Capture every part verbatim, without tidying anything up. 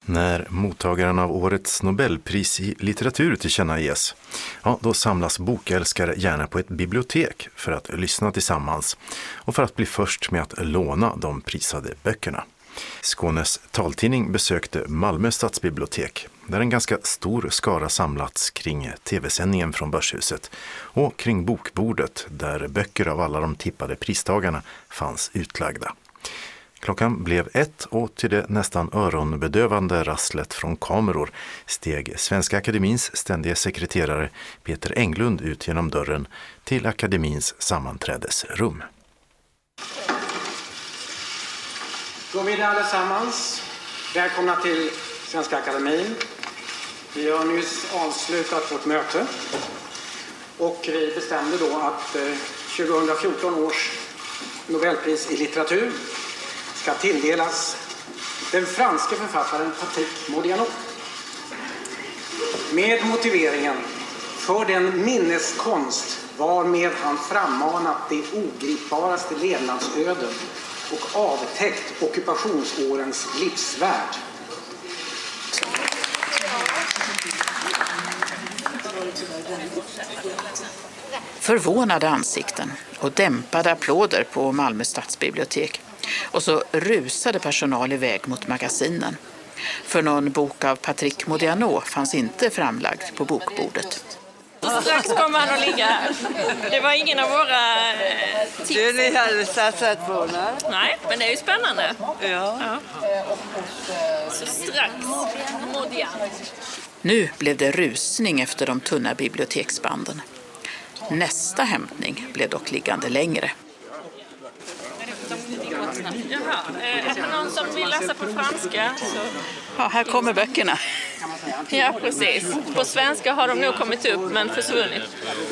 När mottagaren av årets Nobelpris i litteratur tillkännages, ja, då samlas bokälskare gärna på ett bibliotek för att lyssna tillsammans och för att bli först med att låna de prisade böckerna. Skånes taltidning besökte Malmö stadsbibliotek, där en ganska stor skara samlats kring tv-sändningen från Börshuset och kring bokbordet där böcker av alla de tippade pristagarna fanns utlagda. Klockan blev ett och till det nästan öronbedövande rasslet från kameror steg Svenska Akademins ständiga sekreterare Peter Englund ut genom dörren till Akademins sammanträdesrum. God middag allesammans. Välkomna till Svenska Akademin. Vi har nyss avslutat vårt möte och vi bestämde då att tjugohundrafjorton års Nobelpris i litteratur ska tilldelas den franske författaren Patrick Modiano. Med motiveringen för den minneskonst varmed han frammanat det ogripbaraste levnadsöden och avtäckt ockupationsårens livsvärld. Förvånade ansikten och dämpade applåder på Malmö stadsbibliotek. Och så rusade personal iväg mot magasinen. För någon bok av Patrick Modiano fanns inte framlagd på bokbordet. Strax kommer han att ligga här. Det var ingen av våra tips. Du, ni hade satsat på den? Nej, men det är ju spännande. Ja. ja. Så strax Modiano. Nu blev det rusning efter de tunna biblioteksbanden. Nästa hämtning blev dock liggande längre. Jaha, är det någon som vill läsa på franska? Så... Ja, här kommer böckerna. Ja, precis. På svenska har de nog kommit upp, men försvunnit.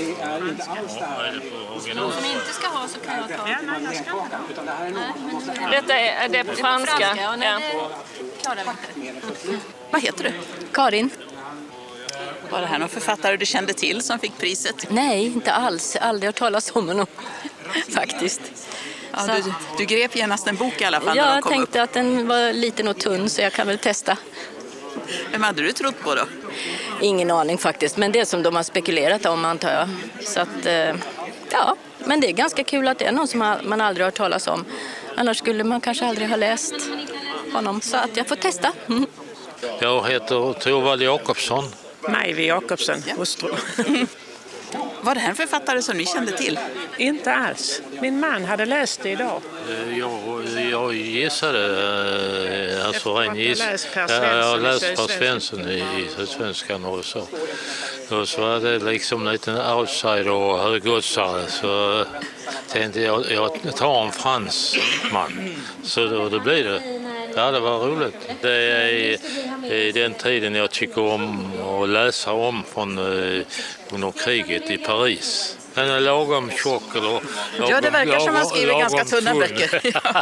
De som inte ska ha så kan jag ta. Ja, nej, jag ska inte ha. Detta är, är det på franska? franska ja, nej, ja. Det klarar vi inte. Vad heter du? Karin. Var det här någon författare du kände till som fick priset? Nej, inte alls. Aldrig hört talas om honom, faktiskt. Ja, du, du grep genast en bok i alla fall. Jag när de kom tänkte upp. att den var liten och tunn så jag kan väl testa. Vem hade du trott på då? Ingen aning faktiskt, men det är som de har spekulerat om antar jag. Så att, ja, men det är ganska kul att det är någon som man aldrig har hört talas om. Annars skulle man kanske aldrig ha läst honom, så att jag får testa. Mm. Jag heter Torvald Jakobsson. Majvi Jakobsson, hustru. Var det här en författare som ni kände till? Inte alls. Min man hade läst det idag. Jag, jag gissade, alltså en giss. Jag har läst Per Svensson i, i Svenskan och så. Och så var det liksom en liten outsider och högoddsare. Så tänkte jag, jag tar en fransman. Så då, då blir det. Ja, det var roligt. Det är i, i den tiden jag tycker om att läsa om från eh, under kriget i Paris. Den är lagom tjock. Eller, lagom, ja, det verkar som man skriver ganska tunna full. böcker.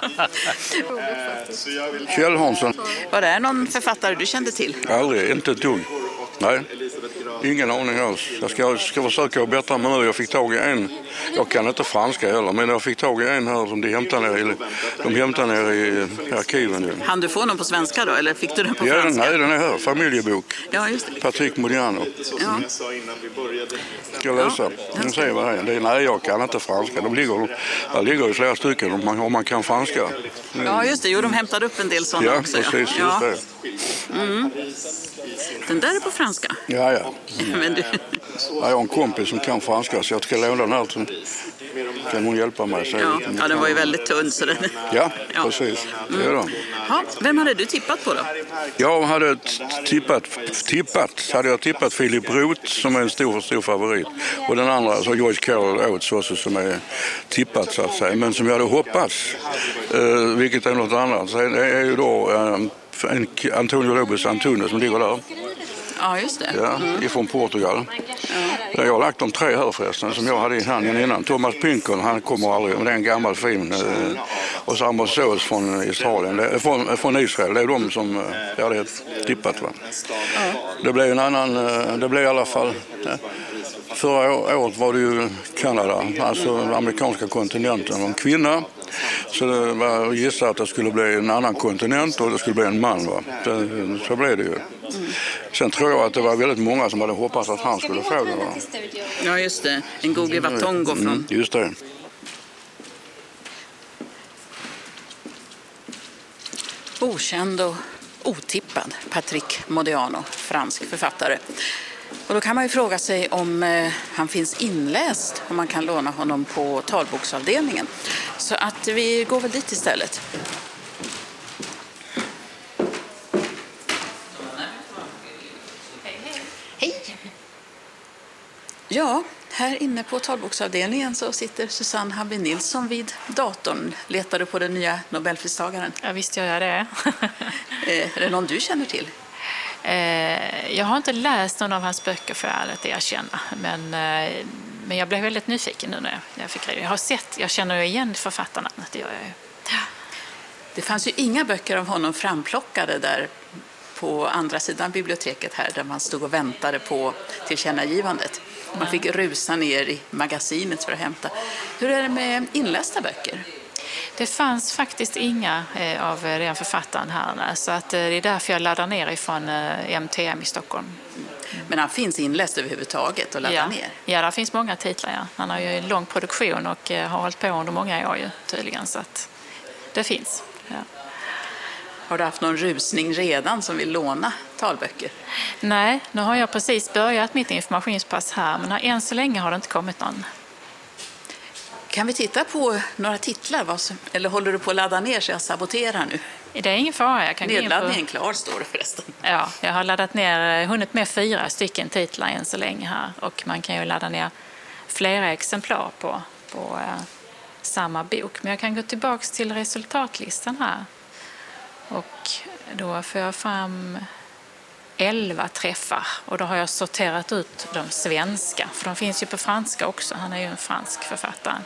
Kjell Hansson. Var det någon författare du kände till? Aldrig, inte ett dugg. Nej, ingen aning alls. Jag ska, ska försöka att bättra mig nu. Jag fick tag i en, jag kan inte franska heller, men jag fick tag i en här som de hämtar ner i, de hämtar ner i arkiven. Han du få någon på svenska då, eller fick du den på ja, franska? Nej, den är här, familjebok. Ja, just det. Patrick Modiano. Ja. Ska jag läsa? Ja, Den säger vad det är. Det är. Nej, jag kan inte franska. De ligger, där ligger ju flera stycken om man, om man kan franska. Mm. Ja, just det. Jo, de hämtade upp en del sådana ja, också. Precis, ja, precis. Ja, mm. Den där är på franska? Ja, ja. Mm. Men du... Jag har en kompis som kan franska så jag ska låna den här. Som kan hon hjälpa mig? Så ja, ja, den var ju väldigt tunn. Så den... Ja, ja, precis. Det är det. Ja, vem hade du tippat på då? Jag hade tippat, tippat, hade jag tippat Philip Roth som är en stor, stor favorit. Och den andra, alltså George Carol Oates också, som är tippat så att säga. Men som jag hade hoppats, eh, vilket är något annat, så det är ju då eh, Antonio Lopes Antunes som ligger där. Ja, just det. Ja, mm. ifrån Portugal. Ja. Jag har lagt de tre här förresten som jag hade i handen innan. Thomas Pynchon, han kommer aldrig, men det är en gammal film. Och så Amos Soares från Israel, från, från Israel. Det är de som jag hade tippat. Va? Ja. Det blev en annan, det blev i alla fall... Förra året var det ju Kanada, alltså den amerikanska kontinenten, en kvinna Så det var gissat att det skulle bli en annan kontinent och det skulle bli en man. Va? Det, så blev det ju. Sen tror jag att det var väldigt många som hade hoppats att han skulle få det. Va? Ja, just det. En Gogi wa Tongo från... Mm, just det. Okänd och otippad Patrick Modiano, fransk författare. Och då kan man ju fråga sig om eh, han finns inläst, om man kan låna honom på talboksavdelningen. Så att vi går väl dit istället. Hej! Ja, här inne på talboksavdelningen så sitter Susanne Habbe Nilsson vid datorn. Letar du på den nya Nobelpristagaren? Ja, visst gör jag det. Är det någon du känner till? Jag har inte läst någon av hans böcker för att erkänna, men, men jag blev väldigt nyfiken nu när jag fick reda. Jag har sett, jag känner igen författarna, det gör jag ju. Det fanns ju inga böcker av honom framplockade där på andra sidan biblioteket här där man stod och väntade på tillkännagivandet. Man fick rusa ner i magasinet för att hämta. Hur är det med inlästa böcker? Det fanns faktiskt inga eh, av den författaren här, så att, eh, det är därför jag laddar ner ifrån eh, M T M i Stockholm. Men han finns inläst överhuvudtaget och laddar ja. ner? Ja, det finns många titlar. Ja. Han har ju en lång produktion och eh, har hållit på under många år ju, tydligen, så att det finns. Ja. Har du haft någon rusning redan som vill låna talböcker? Nej, nu har jag precis börjat mitt informationspass här, men än så länge har det inte kommit någon. Kan vi titta på några titlar? Vad som, eller håller du på att ladda ner så jag saboterar nu? Det är ingen fara. Jag kan Nedladdningen på... klar står det förresten. Ja, jag har laddat ner, hunnit med fyra stycken titlar än så länge här. Och man kan ju ladda ner flera exemplar på, på eh, samma bok. Men jag kan gå tillbaka till resultatlistan här. Och då får jag fram elva träffar. Och då har jag sorterat ut de svenska. För de finns ju på franska också. Han är ju en fransk författare.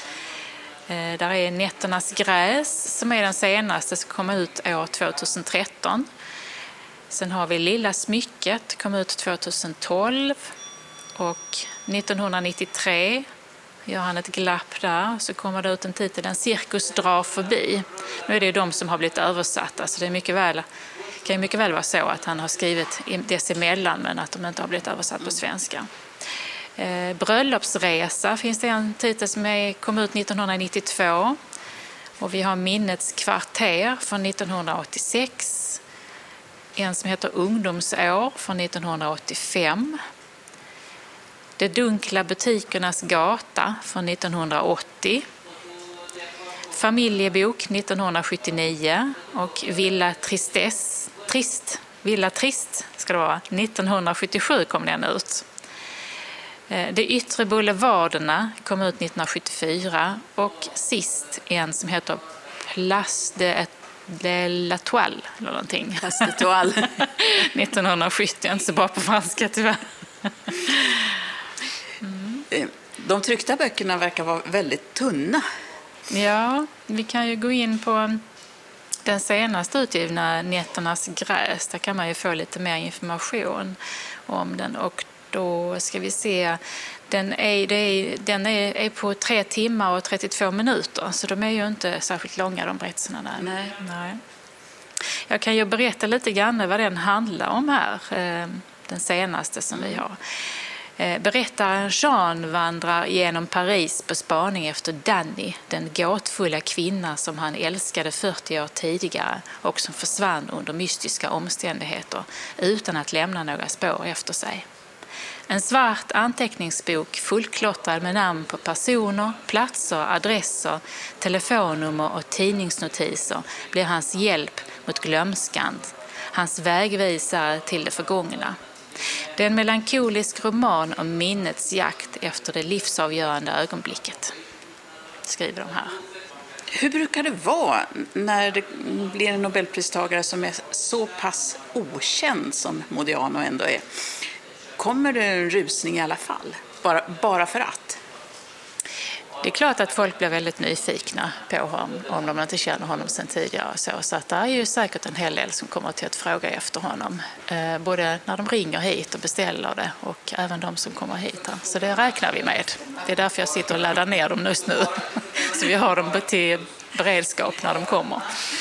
Eh, där är Nätternas gräs som är den senaste, som kom ut år tjugohundratretton. Sen har vi Lilla smycket, kom ut tjugotolv. Och nittonhundranittiotre gör han ett glapp där, så kommer det ut en titel, En cirkus drar förbi. Nu är det ju de som har blivit översatta, så det är mycket väl, kan ju mycket väl vara så att han har skrivit dessemellan men att de inte har blivit översatt på svenska. Eh, Bröllopsresa finns det en titel som är, kom ut nittonhundranittiotvå. Och vi har Minnets kvarter från nittonhundraåttiosex. En som heter Ungdomsår från nittonhundraåttiofem. De dunkla butikernas gata från nittonhundraåttio. Familjebok nittonhundrasjuttionio och Villa Tristess, Trist, Villa Trist ska det vara. nittonhundrasjuttiosju kom den ut. De yttre boulevarderna kom ut nittonhundrasjuttiofyra och sist en som heter Place de, de la Toile eller någonting. Place de Toile. nittonhundrasjuttio, inte så bra på franska tyvärr. Mm. De tryckta böckerna verkar vara väldigt tunna. Ja, vi kan ju gå in på den senaste utgivna Nätternas gräs. Där kan man ju få lite mer information om den. Och då ska vi se, den är, det är, den är, är på tre timmar och trettiotvå minuter. Så de är ju inte särskilt långa, de berättelserna där. Nej. Nej. Jag kan ju berätta lite grann vad den handlar om här. Den senaste som vi har. Berättaren Jean vandrar genom Paris på spaning efter Danny, den gåtfulla kvinna som han älskade fyrtio år tidigare och som försvann under mystiska omständigheter utan att lämna några spår efter sig. En svart anteckningsbok fullklottrad med namn på personer, platser, adresser, telefonnummer och tidningsnotiser blir hans hjälp mot glömskan, hans vägvisare till det förgångna. Det är en melankolisk roman om minnets jakt efter det livsavgörande ögonblicket, skriver de här. Hur brukar det vara när det blir en Nobelpristagare som är så pass okänd som Modiano ändå är? Kommer det en rusning i alla fall? Bara, bara för att? Det är klart att folk blir väldigt nyfikna på honom om de inte känner honom sedan tidigare. Så, så att det är ju säkert en hel del som kommer till att fråga efter honom. Eh, både när de ringer hit och beställer det och även de som kommer hit. Här. Så det räknar vi med. Det är därför jag sitter och laddar ner dem just nu. Så vi har dem till beredskap när de kommer.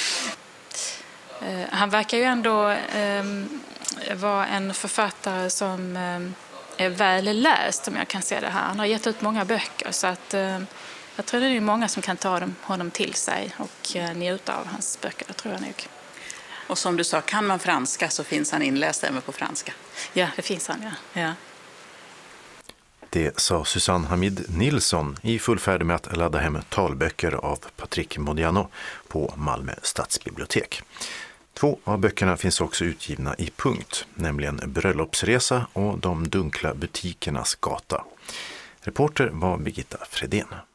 Eh, han verkar ju ändå eh, vara en författare som eh, är väl läst, om jag kan säga det här. Han har gett ut många böcker så att eh, jag tror det är många som kan ta dem, honom till sig och eh, njuta av hans böcker, det tror jag nog. Och som du sa, kan man franska så finns han inläst även på franska. Ja, det finns han, ja. ja. Det sa Susanne Hamid Nilsson i full färd med att ladda hem talböcker av Patrick Modiano på Malmö stadsbibliotek. Två av böckerna finns också utgivna i punkt, nämligen Bröllopsresa och De dunkla butikernas gata. Reporter var Birgitta Fredén.